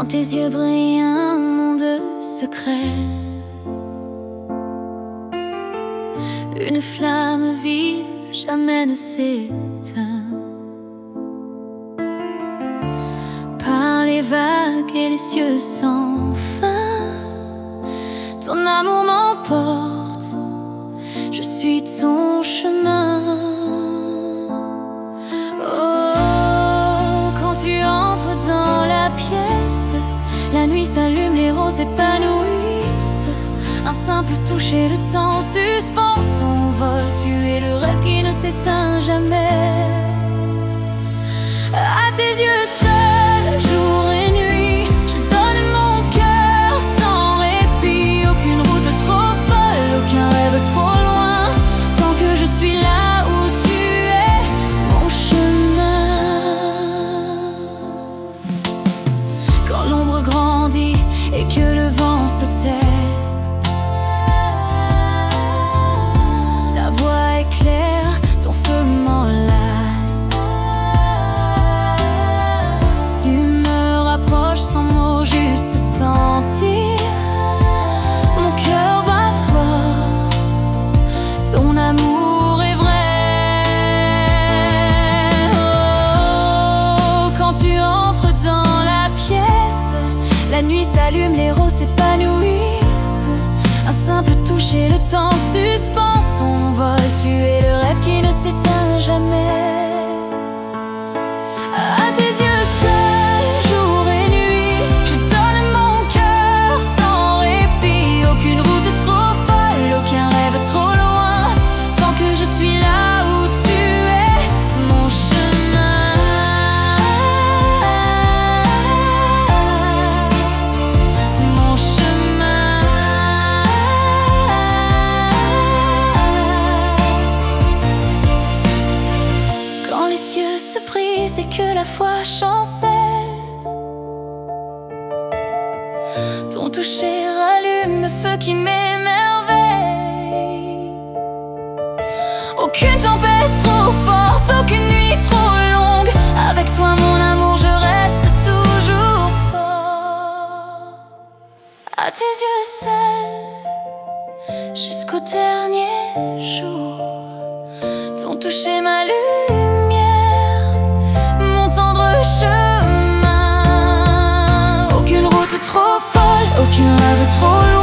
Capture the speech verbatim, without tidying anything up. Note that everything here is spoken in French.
tes yeux brille un monde secret, une flamme vive jamais ne s'éteint. Par les vagues et les cieux sans fin, ton amour m'emporte, je suis ton chemin. Oh, quand tu entres dans la pièce, la nuit s'allume, les roses s'épanouissent. Un simple toucher, le temps suspend son vol. Tu es le rêve qui ne s'éteint jamais. À tes yeux seuls, jour et nuit, je donne mon cœur sans répit. Aucune route trop folle, aucun rêve trop loin, tant que je suis là où tu es, mon chemin. Quand l'ombre grandit et que le vent se tait, ta voix est claire, ton feu m'enlace. Tu me rapproches sans mots, juste sentir. Mon cœur bat fort, ton amour est vrai. Oh, quand tu entres dans la pièce, la nuit s'allume, les roses s'épanouissent. Un simple toucher, le temps suspend son vol. Tu es le rêve qui ne s'éteint jamais. À tes yeux seuls, jour et nuit, je donne mon cœur sans répit. Aucune route trop folle, aucun rêve trop loin, tant que je suis là où tu es, mon chemin. Mon chemin. Quand les cieux se brisent et que la foi chancelle, ton toucher rallume le feu qui m'émerveille. Aucune tempête trop forte, aucune nuit trop longue, avec toi mon amour je reste toujours fort. À tes yeux seuls, jusqu'au dernier jour, ton toucher ma lumière, mon tendre chemin. Aucune route trop folle, aucun rêve trop loin,